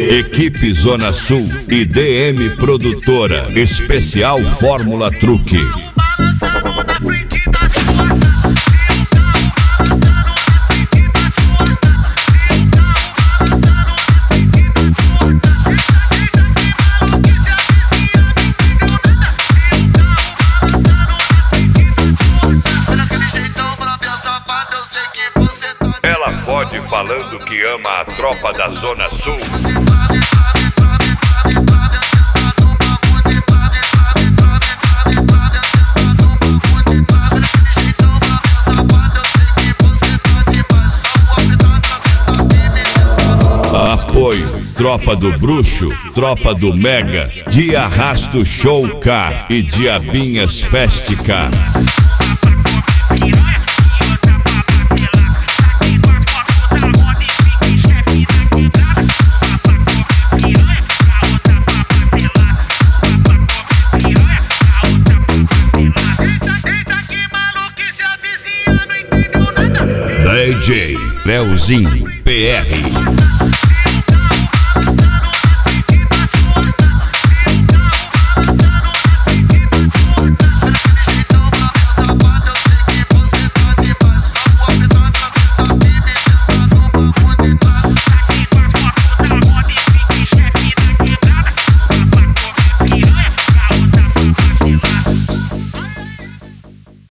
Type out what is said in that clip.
Equipe Zona Sul e DM Produtora. Especial Fórmula Truque. Ela pode falando que ama a tropa da Zona Sul. Apoio: Tropa do Bruxo, Tropa do Mega, de Arrasto Show Car e Diabinhas Fest Car. DJ Leozinho PR.